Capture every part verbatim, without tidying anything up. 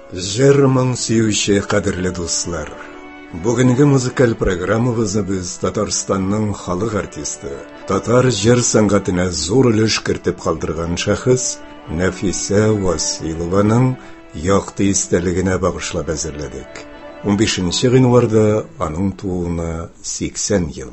Жырмың сүйуші қадірлі достар. Бүгінгі музыкал программабызны біз Татарстанның халық артисті, татар жыр саңғатына зор үлеш кіртіп қалдырған шәхіс Нәфиса Василованың яқты истәлігіне бағышлап әзірледік. он бешенче гыйнварда аның тууына сексен ел.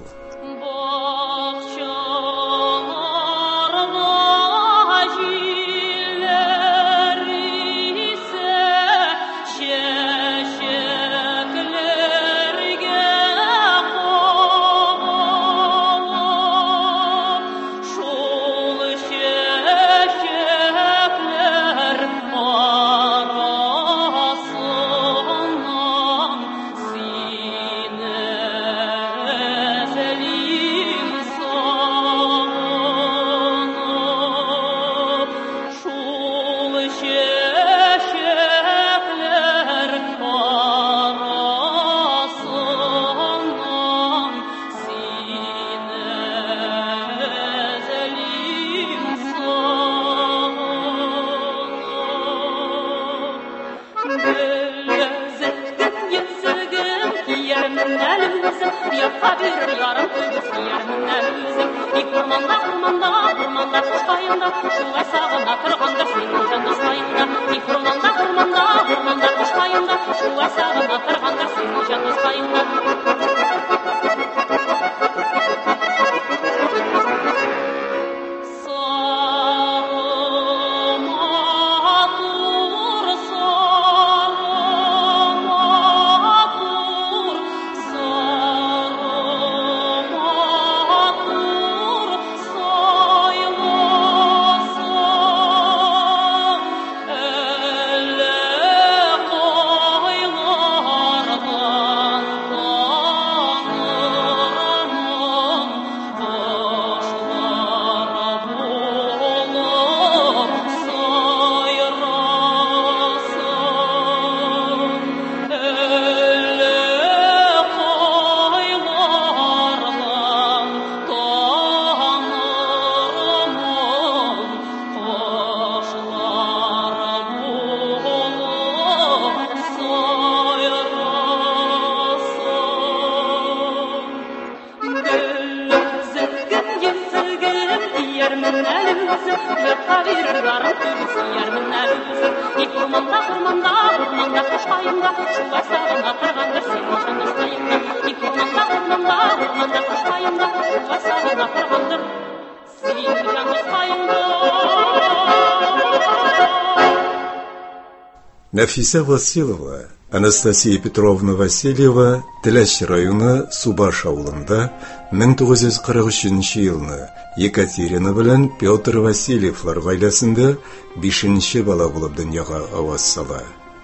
Нәфиса Василова, Анастасия Петровна Васильева Теләш районы Субаш авылында мең тугыз йөз кырык өченче елны Екатерина белән Петр Васильевлар гаиләсендә бишенче бала булып дөньяга аваз сала.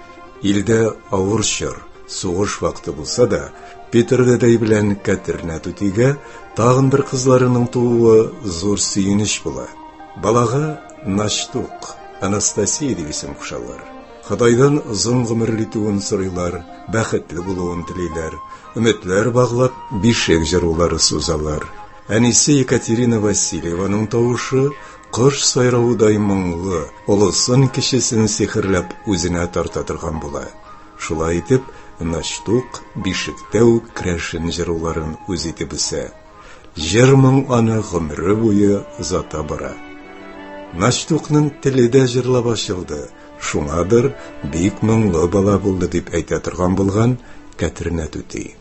Илдә авыр чор, сугыш вакыты булса да, Петр дәдәй белән Катерина түтигә тагын бер кызларының тууы зур сөенеч була. Балага Наштук, Анастасия дип исем кушалар. Худайдан озын гомерле итүен сорыйлар, бәхетле булуын телиләр, өметләр баглап, бишек җырлары сузалар. Әнисе Екатерина Васильеваның тавышы кош сайравыдай моңлы, олысын кешесен сихерләп үзенә тарта торган була. Шулай итеп, Наштук бишектә үк крәшен җырларын үз итеп үсә. Җырмың аны гомере буе зата бара. Наштукның теле дә җырлап ачылды. Шуңадыр бик моңлы бала булды дип әйтә торган булган Катерина түти.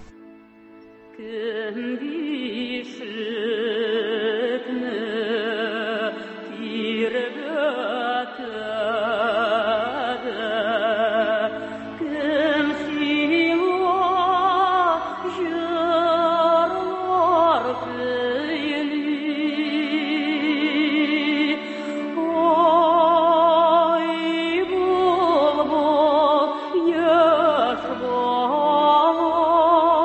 Oh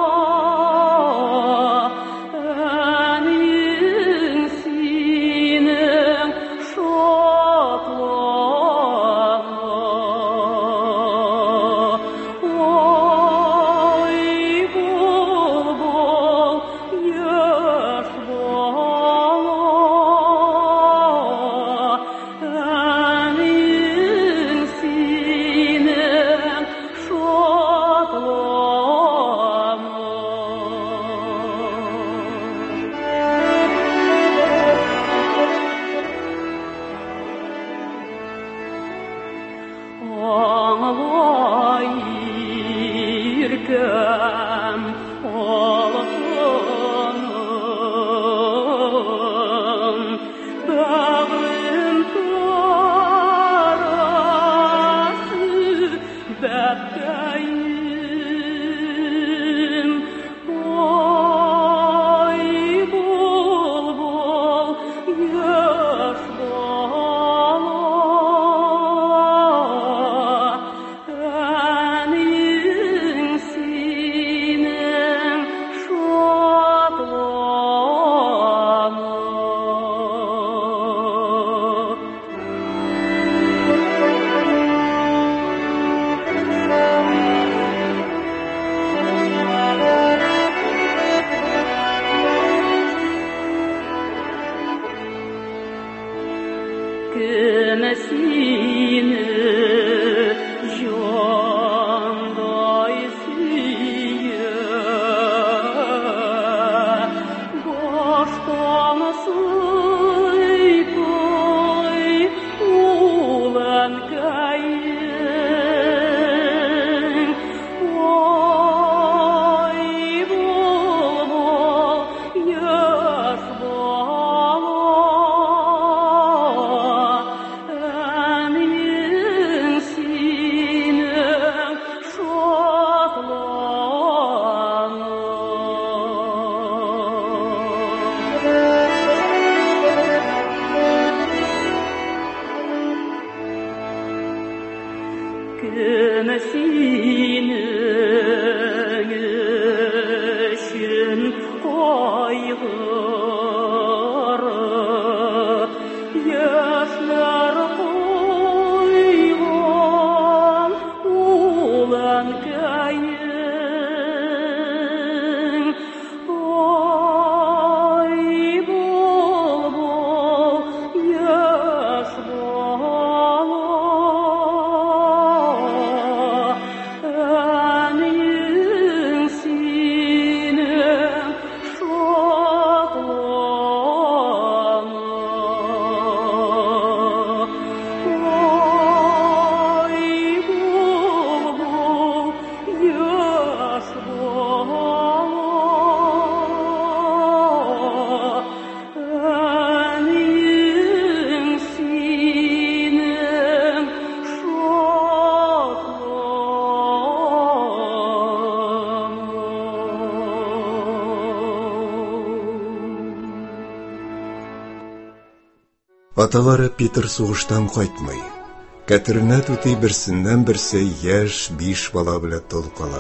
Аталары Питер сугыштан кайтмый. Кәтеренә түти берсеннән берсе яшь биш бала белән толкала.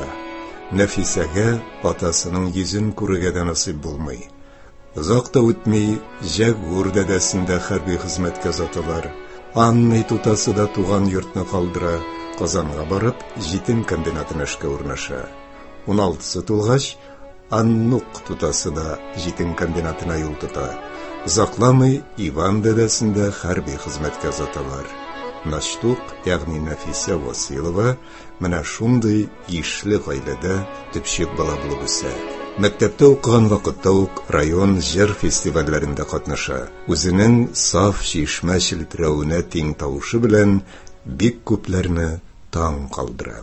Нәфисәгә атасының йөзен күрергә дә насыйп булмый. Озак та үтми, Жагур дәдәсендә хәрби хезмәткә озаталар. Анны тутасы да туган йортны калдыра, Казанга барып, җитен комбинатына эшкә урнаша. ун алтысы тулгач, Аннук тутасы да җитен комбинатына юл тота. Озакламый Иван дәдәсендә хәрби хезмәткә озаталар. Наштук, ягъни Нәфисә Василова, менә шундый ишле гаиләдә төпчек бала булып үсә. Мәктәптә укыган вакытта ук район җыр фестивальләрендә катнаша. Үзенең саф чишмә челтерәвенә тиң тавышы белән бик күпләрне таң калдыра.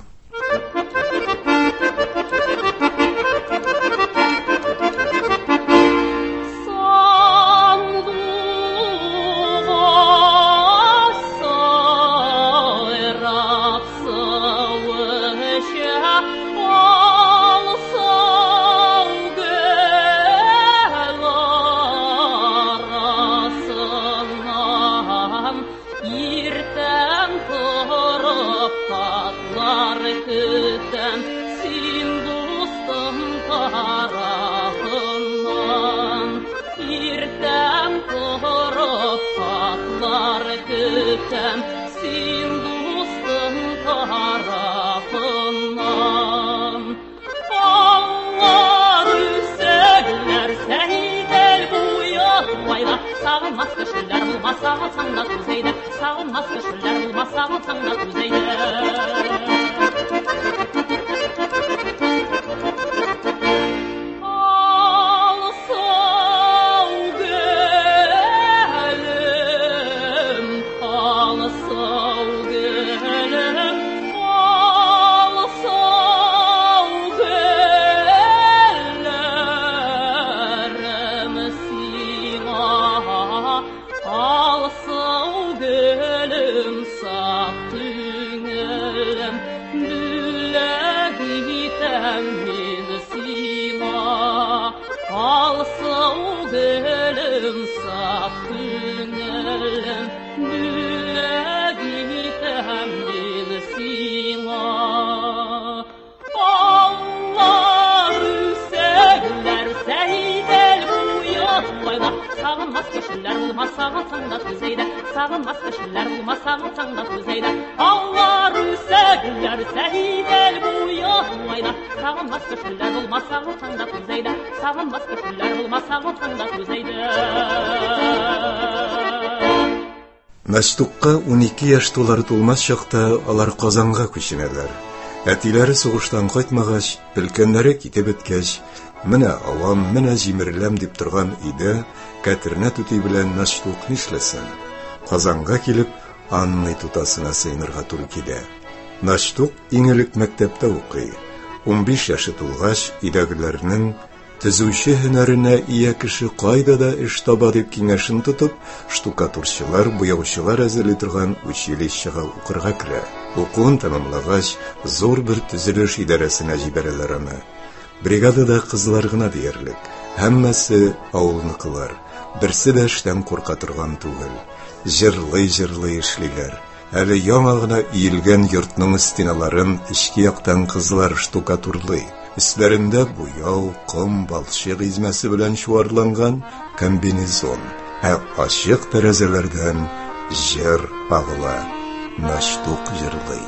Наштукка унике яшь тулар тулмас чакта алар Казанга күченәләр. Әтиләре сугыштан кайтмагач, өлкәннәре китеп беткәч, менә авам, менә җимерләм дип торган иде, кәтернә түти белән Наштук нишләсен? Казанга килеп, Анны тутасына сыйнырга туры килә. Наштук иң элек мәктәптә укый. унбиш яшы тулгач, өйдәгеләрнең төзүче һөнәренә ия кеше кайда да эш таба дип киңәшен тотып, штукатурчылар, буяучылар әзерли торган училищега укырга керә. Укуын тәмамлагач, зур бер төзелеш идарәсенә җибәрәләр аны. Бригадада кызлар гына диярлек, һәммәсе авылныкылар, берсе дә эштән курка торган түгел. Җырлый-җырлый эшлиләр. Әле яңа гына өелгән йортның стеналарын ички яктан кызлар штукатурлый. Өсләрендә буяу, ком, балчык измәсе белән чуарланган комбинезон, ә ачык тәрәзәләрдән җыр агыла. Наштук җырлый.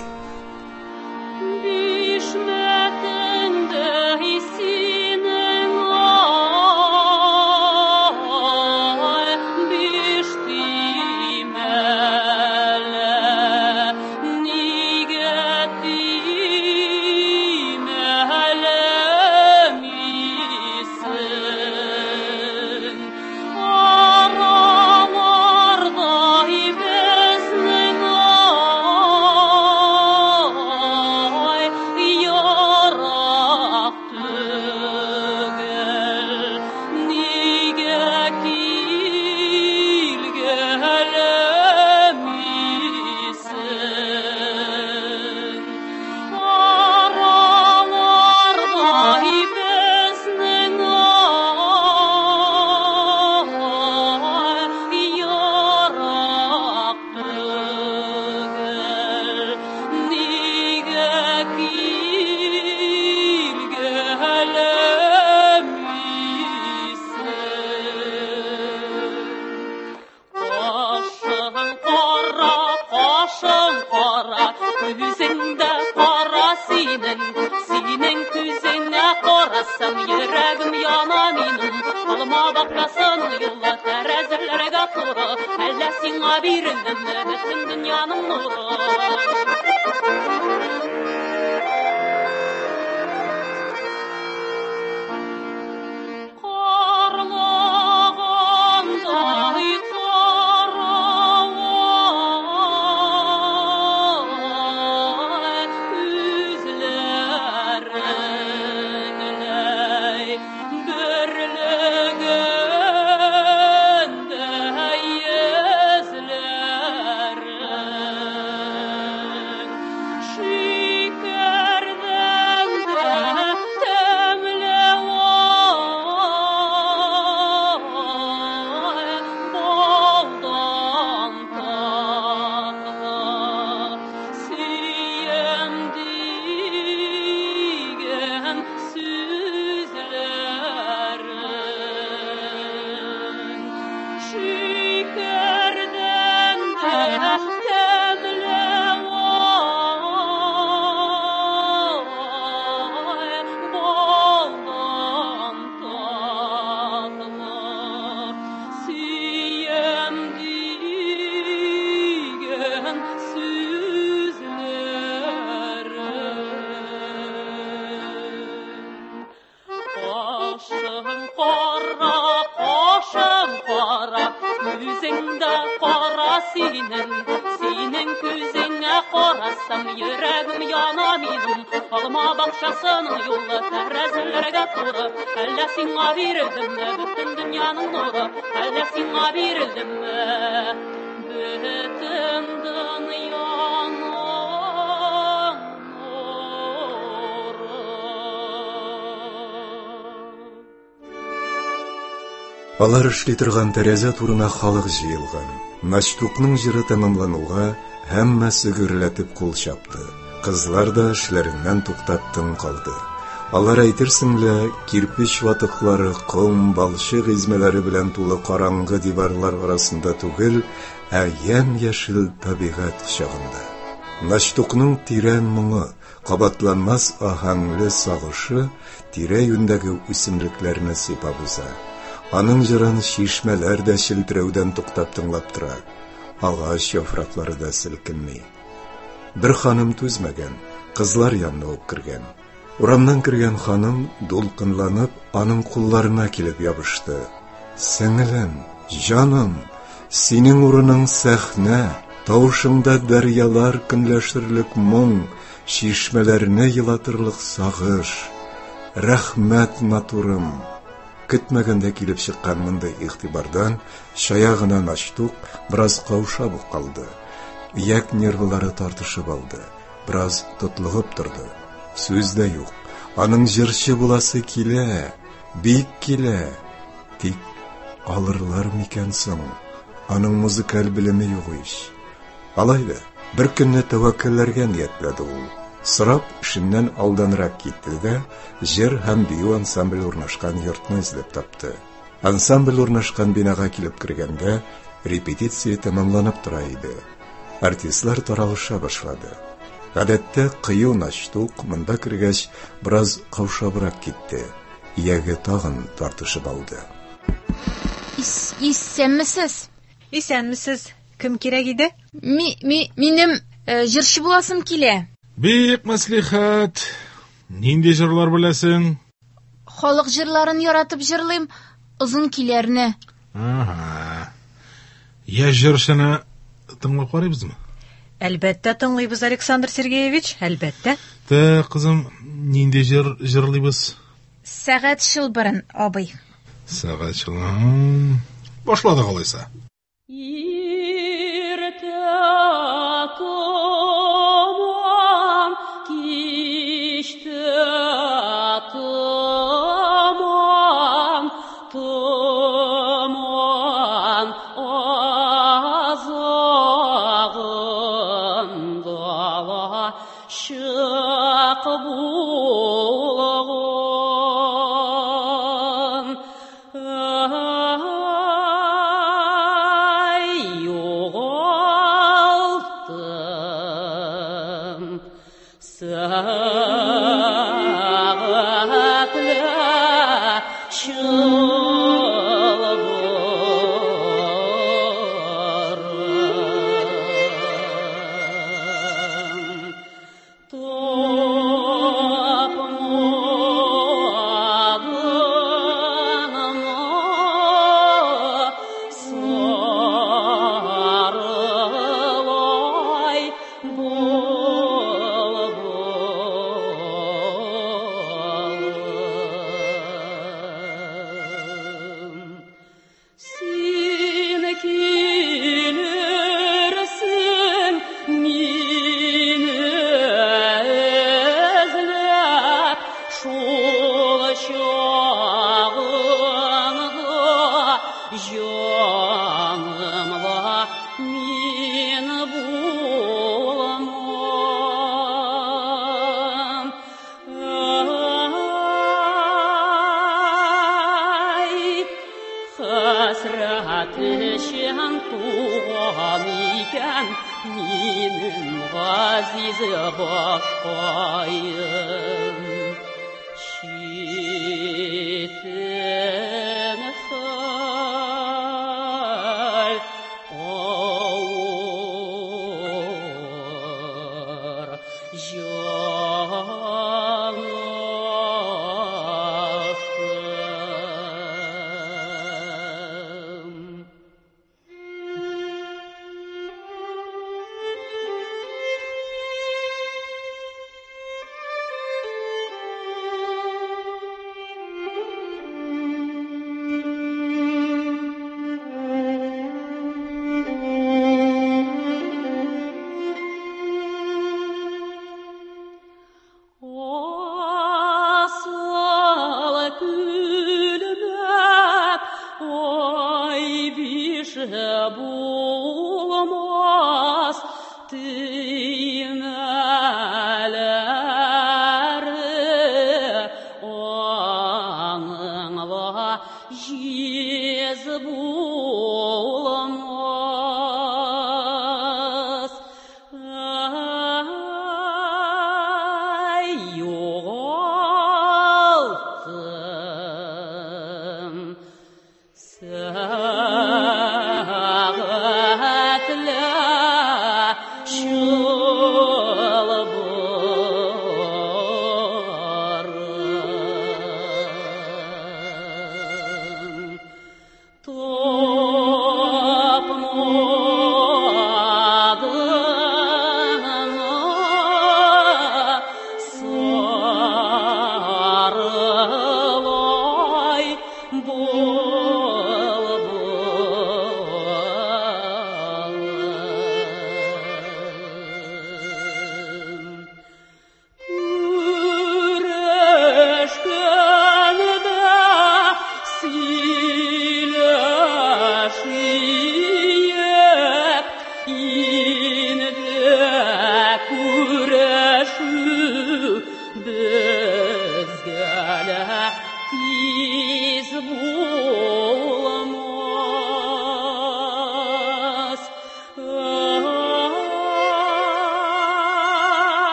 Алар эшли торган тәрәзә турына халык җыелган. Наштукның җыры тәмамлануга, һәммәсе гөрләтеп кул чапты. Кызлар да эшләреннән туктап тын калды. Алар әйтерсең лә кирпич ватыклары, ком, балчык измәләре белән тулы караңгы диварлар арасында түгел, ә ям-яшел табигать кочагында. Наштукның тирән моңы, кабатланмас аһәңле сагышы тирә-юньдәге үсемлекләрне сыйпап уза. Аның җырын чишмәләр дә челтерәүдән туктап тыңлап тора. Ağaç yapraklары da silkinmey. Bir hanım tüzmegen, kızlar yanına op kirgen. Uramdan kirgen hanım dolqınlanıp anın kullarına kilip yapıştı. Singlim, canım, senin urunun sahne, tavşında deryalar kınlaştırlık mung, şişmelerine yılatırlık sağış. Rahmet naturım. Kütmegende kilip çıkan mınday ihtibardan şayağından açtık, biraz kavuşabıp kaldı. Yak nervları tartışıp aldı, biraz tutluğup durdu. Söz de yok. Anın jırşı bulası kile, beyik kile. Tik alırlar mikensin? Anın müzikal bilimi yok iş. Alaydı, bir günne tevakkillerge niyetledi ol. Sırap işinden aldanırak gitti de, jer hem biyu ansambl urnaşkan yurtni izlep taptı. Ansambl urnaşkan binaga kilip kirgende, repetisiya tamamlanıp turaydı. Artistlar taralışa başladı. Гадәттә кыю наштук монда кергәч biraz каушабрак китте. Ияге тагын тартышып алды. Исәнмесез? Исәнмесез? Кем кирәк иде? Ми, ми, минем җырчы буласым килә. Бик мәслихәт. Нинди җырлар беләсең? Халык җырларын яратып җырлыйм, озын киләрне. Ага. Я җырчыны тыңлап карыйбызмы? Әлбәттә тыңлыйбыз, Александр Сергеевич, әлбәттә. Тә, кызым, нинди җыр җырлыйбыз? Сәгать шылбырын, абый. Сәгать шылбырын. Башладык алайса.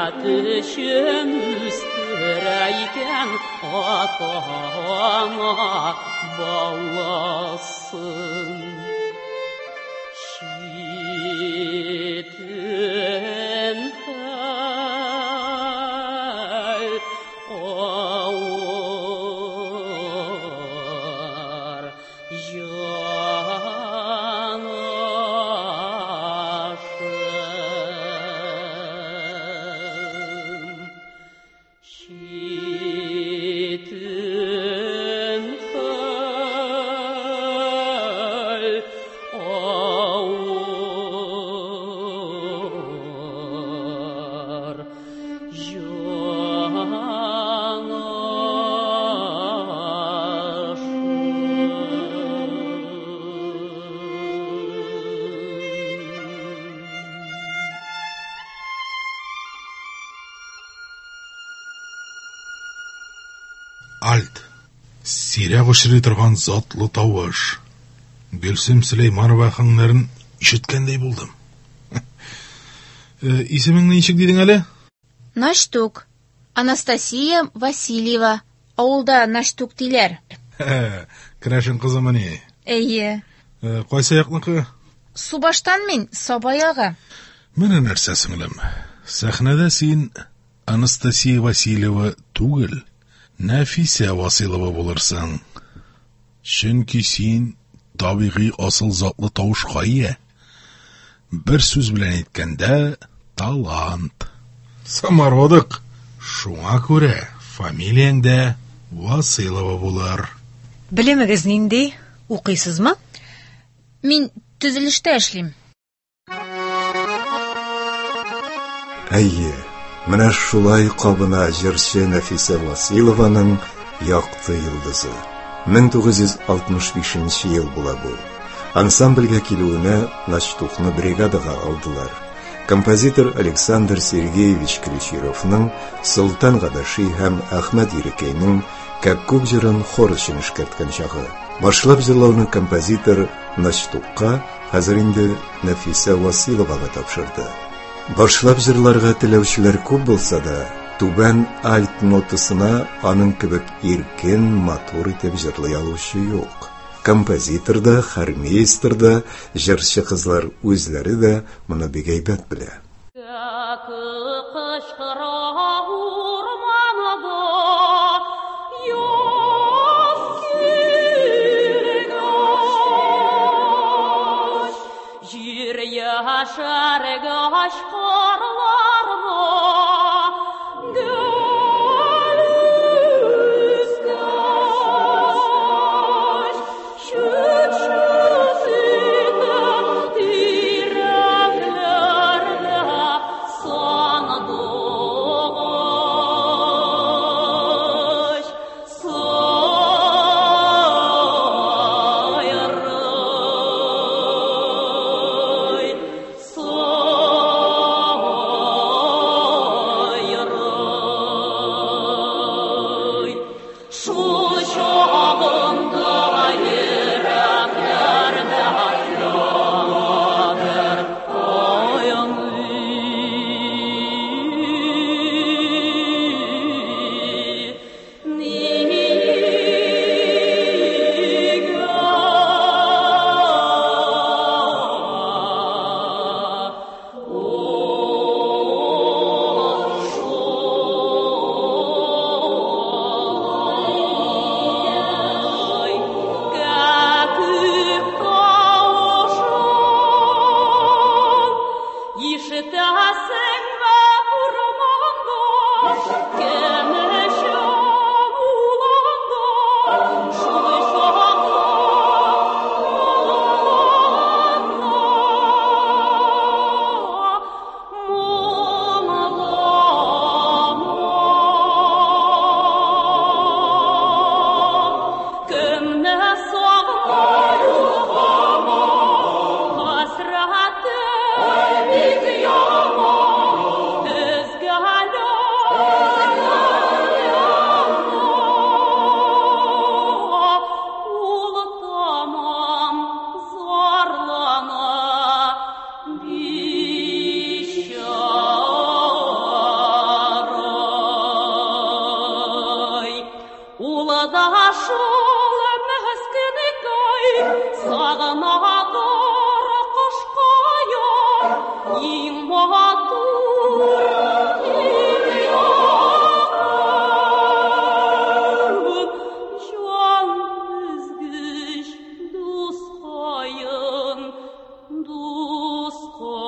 Üstüreyken atana bağlasın. Şitin fel ağır yanaşım. Şitin fel ağır Альт. Сирәк очрый торган затлы тавыш. Гөлсем Сөләйманова хаңнарын ишеткәндәй булдым. Э, исемең ничек дидең әле? Наштук. Анастасия Васильева. Авылда Наштук диләр. Керәшен кызымы ни? Әйе. Э, Кайсы якныкы? Субаштан мин Сабаяга. Менә нәрсә сеңлем. Сәхнәдә син Анастасия Васильева түгел, Нәфисә Василова булырсың. Чөнки син табигый асыл затлы тавышка ия. Бер сүз белән әйткәндә, талант. Самородок. Шуңа күрә фамилияң дә Василова булыр. Белемегез нинди? Укыйсызмы? Мин төзелештә эшлим. Әйе, менә шулай кабына җырчы Нәфисә Василованың якты йолдызы. мең тугыз йөз алтмыш бишенче ел була бу. Ансамбльгә килүенә Наштукны бригадага алдылар. Композитор Александр Сергеевич Кричировның, Солтан Гадаши һәм Әхмәт Ирекәйнең Кәккүк җырын хор өчен эшкәрткән чагы. Башлап җырлауны композитор Наштукка, хәзер инде Нәфисә Василовага тапшырды. Башлап җырларга теләүчеләр күп булса да, түбән альт нотасына аның кебек иркен, матур итеп җырлый алучы юк. Композитор да, хормейстер да, җырчы кызлар үзләре дә моны бик әйбәт белә. So сағынадыр қыш қайыр, ең батыр ел жақын. Жан үзгіш дос қайын, дос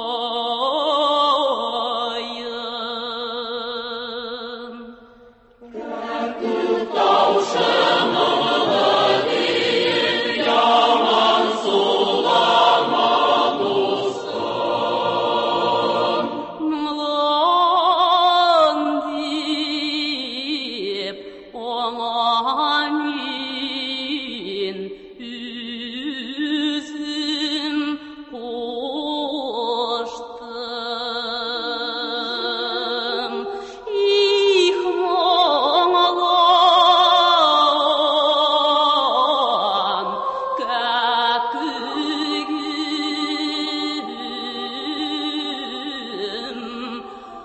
қайын. Млан деп оңа мен үзім қоштым. Их моңлан кәкігім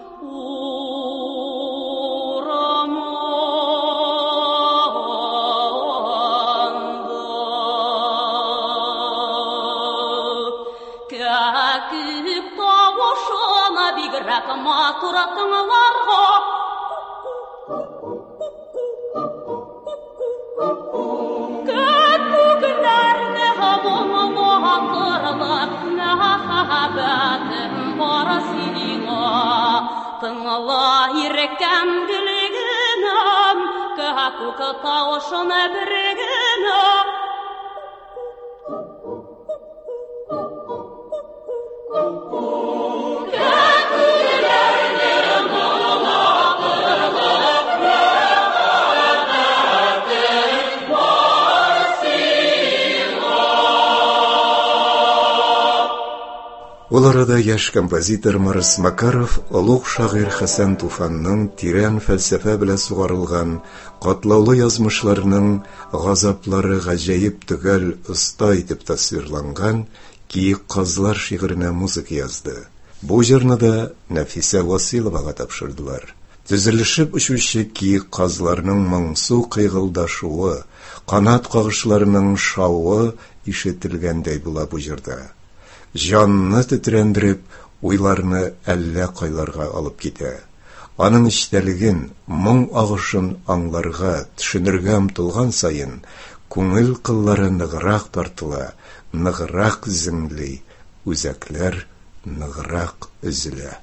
ораманды. Кәкіп тауышына бигрәк матур тыңларға. Көкүгілерді мұңлатырлық мәхәббәтім бар сиңа. Тыңла иркәм гүлегенем, кәкүк тауышына бірегенем. Ул арада яшь композитор Марс Макаров олуг шагыйрь Хәсән Туфанның тирән фәлсәфә белән сугарылган катлаулы язмышларының газаплары гаҗәеп төгәл оста итеп тасвирланган «Киек казлар» шигыренә музыка язды. Бу җырны да Нәфисә Василовага тапшырдылар. Төзелешеп учучы киек казларның моңсу кыйгылдашуы, канат кагышларының шавы ишетелгәндәй була бу җырда. Жанны тетрәндереп, уйларны әллә кайларга алып китә. Аның эчтәлеген, моң агышын аңларга, төшенергә омтылган сайын, күңел кыллары ныграк тартыла, ныграк зиңли, үзәкләр ныграк өзелә.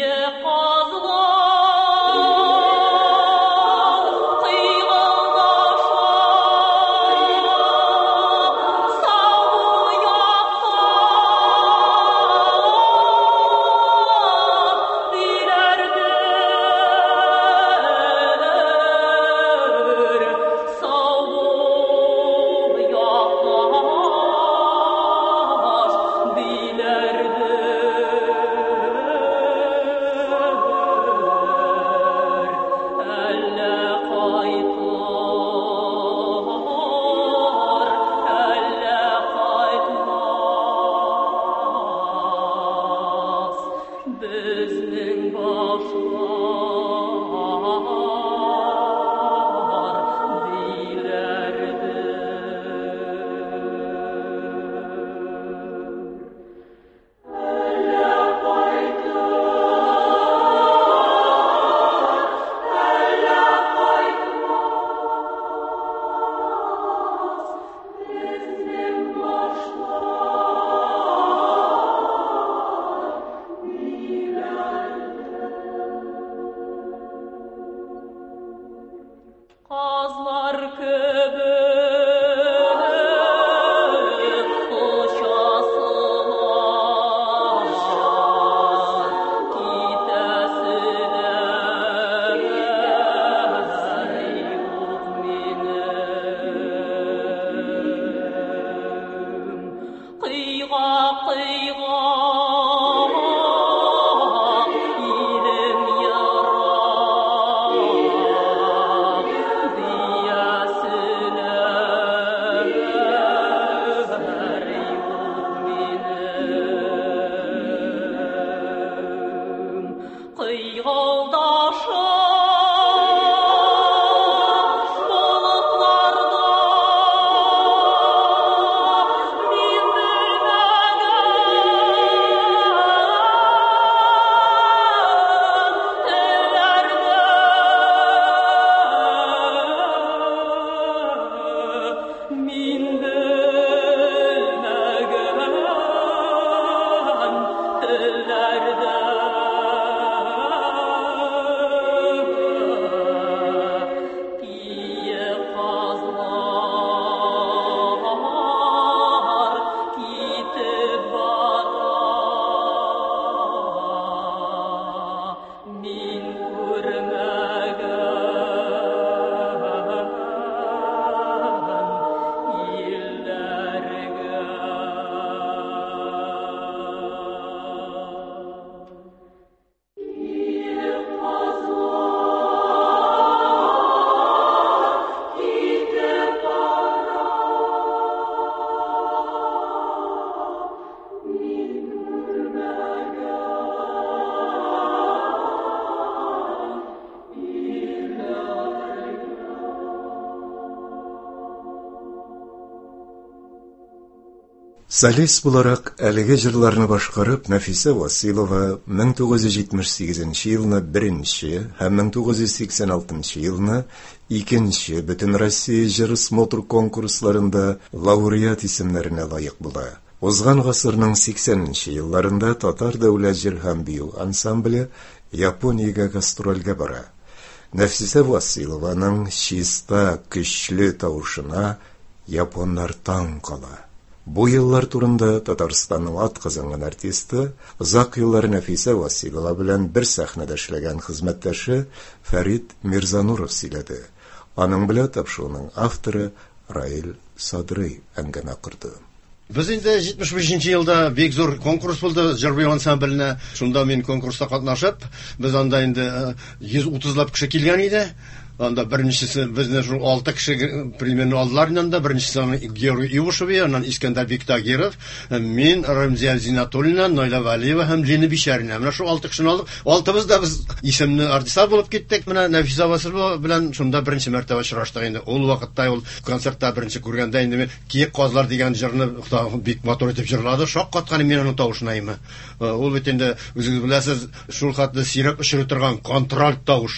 Солист буларак әлеге җырларны башкарып Нәфисә Василова мең тугыз йөз җитмеш сигезенче елны беренче һәм мең тугыз йөз сиксән алтынчы елны икенче Бөтен Россия җыр смотр конкурсларында лауреат исемнәренә лаек була. Узган гасырның сиксәненче елларында Татар дәүләт җыр һәм бию ансамбле Япониягә гастрольгә бара. Нәфисә Василованың чиста, көчле тавышына японнар таң кала. Бу еллар турында Татарстанның атказанган артисты, озак еллар Нәфисә Василова белән бер сәхнәдә эшләгән хезмәттәше Фәрит Мирзануров сөйләде. Аның белән тапшыруның авторы Раил Садрый әңгәмә корды. Без инде җитмеш бишенче елда бик зур конкурс булды җыр-бию ансамбленә. Шунда мин конкурста катнашып, без анда инде йөз утызлап кеше килгән иде. Анда беренчесе безне шул алты кеше примерно аллар янында, беренчесе Георгий Ивушев, аннан Искәндәр Биктагиров, мин Рамзия Зинатуллина, Найла Валиева һәм Лина Бишәрина. Менә шул алты кешене алдык. Алтыбыз да без исемне артистлар булып киттек. Менә Нәфисә Василова белән шунда беренче мәртәбә очраштык инде. Ул вакытта ул концертта беренче күргәндә инде Киек казлар дигән җырны бик матур итеп җырлады. Шаккаткан мин аның тавышынаймы. Ул бит инде үзегез беләсез, шул хәтле сирәк очрый торган контральт тавышы.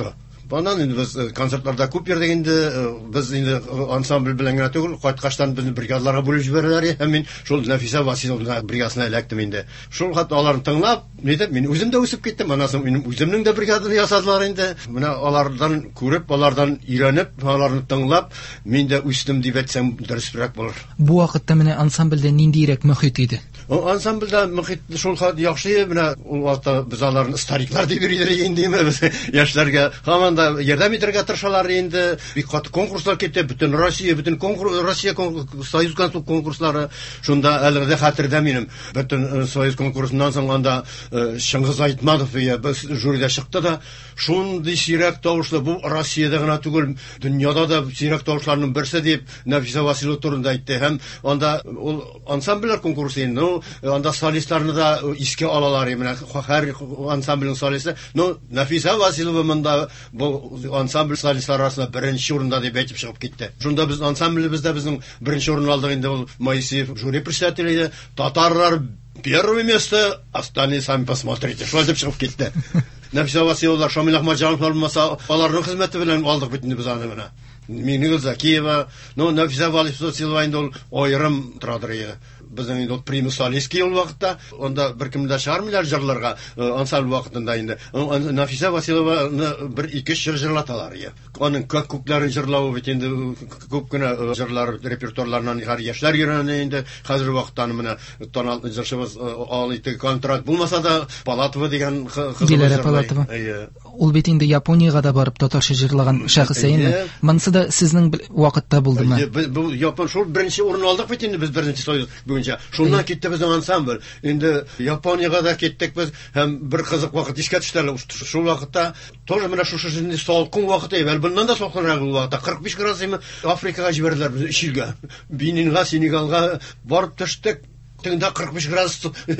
Банан инде без концертларда күп йөрдек инде, без инде ансамбль белән генә түгел, кайткаштан безне бригадаларга бүлеп җибәрәләр һәм мин шул Нәфисә Василовна бригадасына эләктем инде. Шул хәтта аларны тыңлап, нидә мин үзем дә үсеп киттем, аннан минем үземнең дә бригаданы ясадылар инде. Менә алардан күреп, алардан өйрәнеп, аларны тыңлап, мин дә үстем дип әйтсәм дөресрәк булыр. Бу вакытта менә ансамбльдә ниндирәк мөхит иде? Ансамбльдә мөхит шул хәт яхшы, менә ул вакытта без аларны стариклар дип йөриләр инде, без яшьләргә һаман да ярдәм итәргә тырышалар инде. Бик каты конкурслар китте, бөтен Россия, бөтен Россия союз конкурслары, шунда әлегә хәтердә минем. Бөтен союз конкурсыннан соң анда Шыңгыз Айтматов жюридә чыкты да, шундый сирәк тавышлы, бу Россиядә генә түгел, дөньяда да сирәк тавышларның берсе дип Нәфисә Василова турында әйтте. Һәм анда ул ансамбльләр конкурсы инде, ну, анда солистларны да искә алалар, менә һәр ансамбльнең солисты, ну, Нәфисә Василова монда бу ансамбль солистлар арасында беренче урында дип әйтеп чыгып китте. Шунда без ансамблебездә безнең беренче урынны алдык инде, ул Моисеев жюри председателе, татарлар первое место, остальные сами посмотрите. Шулай дип чыгып китте. Нәфисә Василова, Шамил Ахмаджанов булмаса, аларның хезмәте белән алдык бит инде без аны менә. Миңнегөл Закиева, ну, Нәфисә Василова инде ул аерым торадыр. Безнең инде примус солистский ул вакытта, анда беркем дә чыгармыйлар җырларга, ансамбль вакытында инде. Нәфисә Василованы бер ике җыр җырлаталар. Аның күк күкләрен җырлавы бит инде күп кенә җырлар репертуарларыннан һәр яшьләр йөрәне инде. Хәзер вакытта менә танал җырчыбыз алыйты контракт булмаса да Палатова дигән Диләрә Палатова. Ул бит инде Япониягә да барып татарча җырлаган шәхес инде. Монсы да сезнең вакытта булдымы? Бу Япон шул беренче урын алдык бит инде без беренче союз. Шуннан китте безнең ансамбль. Инде Япониягә да киттек без һәм бер кызык вакыт искә төштеләр. Шул вакытта тоже менә шушы җинде салкын вакыт иде. Bundan da salкынрак ул вакытта кырык биш градус Африкага җибәрделәр безне Чилгә. Бенинга, Сенегалга барып төштек. Тегендә кырык биш градус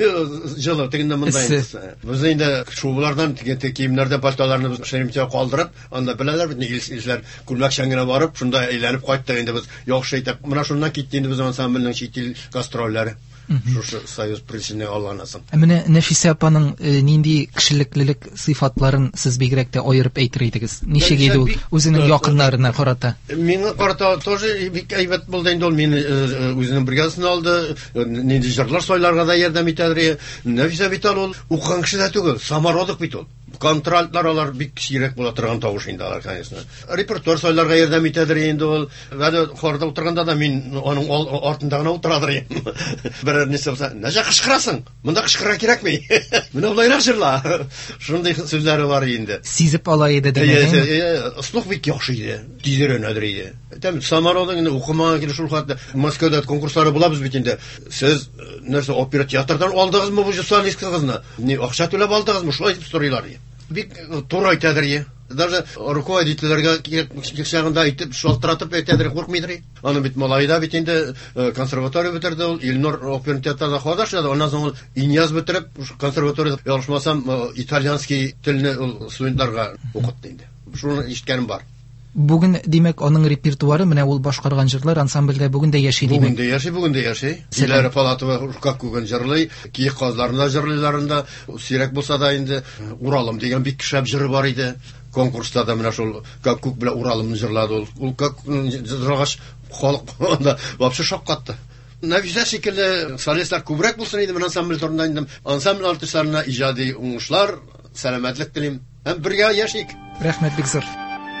җылы, тегендә монда инде. Без инде шулардан киемнәрдә пальтоларны без шереметә калдырып, анда беләләр бит илсләр күлмәкчән генә барып, шунда әйләнеп кайттык инде без. Яхшы итеп, менә шуннан китте инде без ансамбльнең чит ил гастрольләре. Шушы союз президенты алганасың. Менә Нәфисә апаның нинди кешелеклелек сыйфатларын сез бигрәк тә аерып әйтер идегез? Ничек иде ул үзенең якыннарына карата? Миңа карата тоже бик әйбәт булды инде ул. Мин үзенең бригадасына алды, нинди җырлар сойларга да ярдәм итәдер. Нәфисә бит ул укыган кеше дә түгел, самородок бит ул. Контральтлар алар бик сирәк була торган тавыш инде алар, конечно. Репертуар сойларга ярдәм итәдер инде ул. Вәдә хорда утырганда да мин аның артында гына утырадыр. Бер нәрсә булса, "Нәҗә кычкырасың? Монда кычкырга кирәкми. Менә булайрак җырла." Шундый сүзләре бар инде. Сизеп ала иде дигән. Слух бик яхшы иде. Тизерәнәдер иде. Тәм самородок инде укымага килеш шул хәтта Москвада конкурслары була без бит инде. Сез нәрсә опера театрдан алдыгызмы бу солист кызны? Ни акча түләп алдыгызмы? Шулай дип сорыйлар. Бик туры әйтәдер. Даже руководительләргә кирәксәгәндә әйтеп шалтыратып әйтәдер, куркмыйдыр. Аны бит малайда бит инде консерватория бетерде ул, Илнур опера театрында ходаш иде. Аннан соң ул Иньяз бетереп консерваторияда ярышмасам итальянский телне студентларга укытты инде. Шуны ишеткәнем бар. Бүген димәк аның репертуары менә ул башкарган җырлар ансамбльдә бүген дә яши димәк. Бүген дә яши, бүген дә яши. Диләрә Палатова как күгән җырлый, киек казларында җырлыйларында сирәк булса да инде Уралым дигән бик шәп җыры бар иде. Конкурста да менә шул как күк белән Уралымны җырлады ул. Ул как җырлагач халык анда вообще шаккатты. Нәфисә шикелле солистлар күбрәк булсын иде менә ансамбль турында инде. Ансамбль артистларына иҗади уңышлар, сәламәтлек телим. Һәм бергә яшик. Рәхмәт бик зур.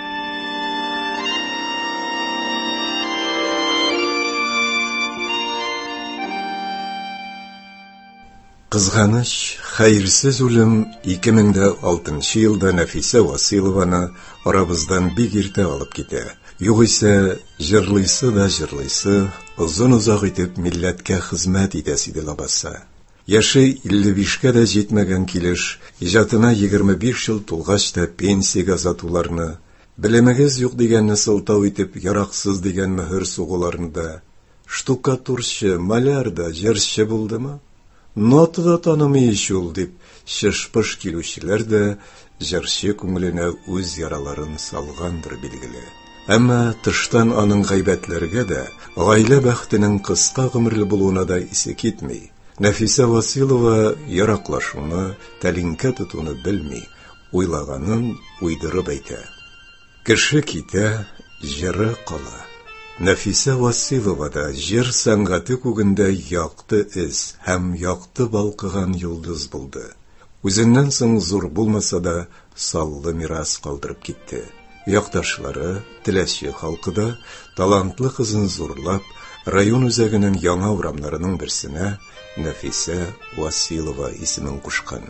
Кызганыч, хәерсез үлем ике мең алтынчы елда Нәфисә Василованы арабыздан бик иртә алып китә. Югыйсә, җырлыйсы да җырлыйсы, озын-озак итеп милләткә хезмәт итәсе иде лабаса. Яшы илле бишкә дә җитмәгән килеш, иҗатына егерме биш ел тулгач та пенсиягә озатуларны, белемегез юк дигәнне сылтау итеп яраксыз дигән мөһер сугуларны да, штукатурчы, маляр да җырчы булдымы? Нотада танымыйчы ул дип, шыш-пыш килүчеләр дә җырчы күңеленә үз яраларын салгандыр билгеле. Әмма тыштан аның гайбәтләргә дә, гаилә бәхтенең кыска гомерле булуына да исе китми. Нәфисә Василова яраклашуны, тәлинкә тотуны белми, уйлаганын уйдырып әйтә. Кеше китә, җыры кала. Нәфисә Василова да җыр сәнгате күгендә якты эз һәм якты балкыган йолдыз булды. Үзеннән соң зур булмаса да саллы мирас калдырып китте. Якташлары, Теләче халкы да талантлы кызын зурлап, район үзәгенең яңа урамнарының берсенә Нәфисә Василова исемен кушкан.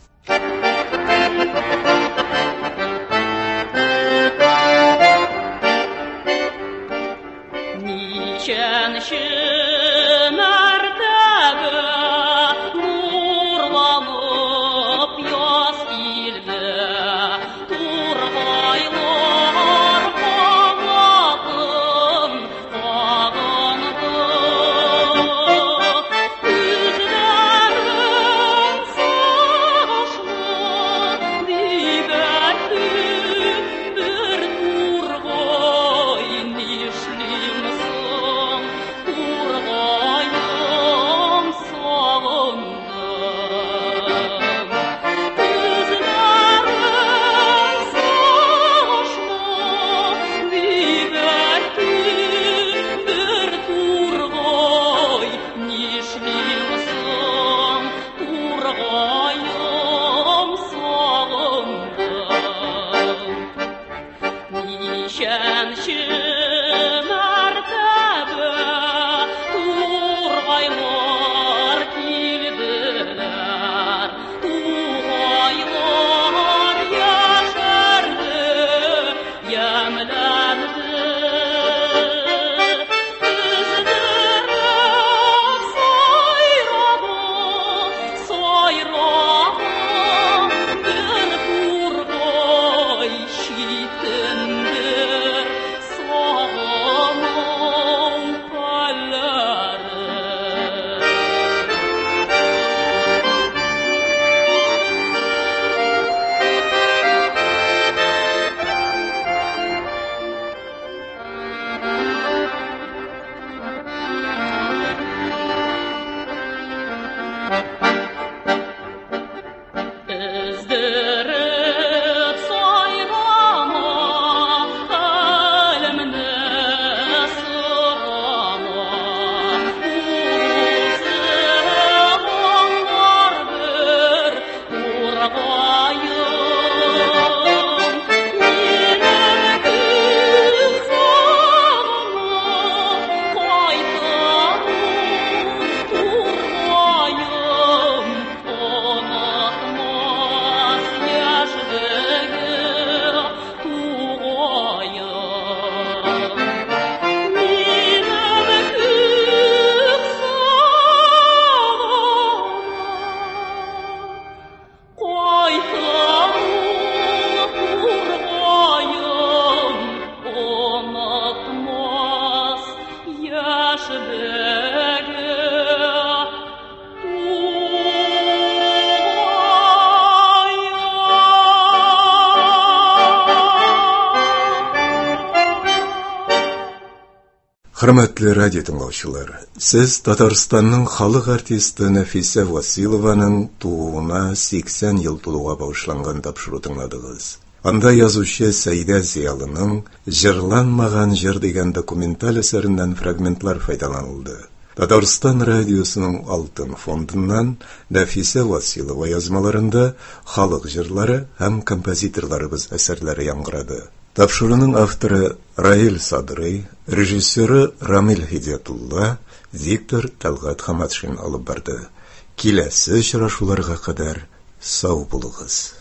Хөрмәтле радио тыңлаучылар, сез Татарстанның халык артисты Нәфисә Василованың тууына сиксән ел тулуга багышланган тапшыру тыңладыгыз. Анда язучы Сәйдә Зиялының «Җырланмаган җыр» дигән документаль әсәреннән фрагментлар файдаланылды. Татарстан радиосының алтын фондыннан Нәфисә Василова язмаларында халык җырлары һәм композиторларыбыз әсәрләре яңгырады. Тапшыруның авторы Раил Садрый, режиссеры Рамил Хидиятулла, диктор Талгат Хаматшин алып барды. Киләсе очрашуларга кадәр сау булыгыз.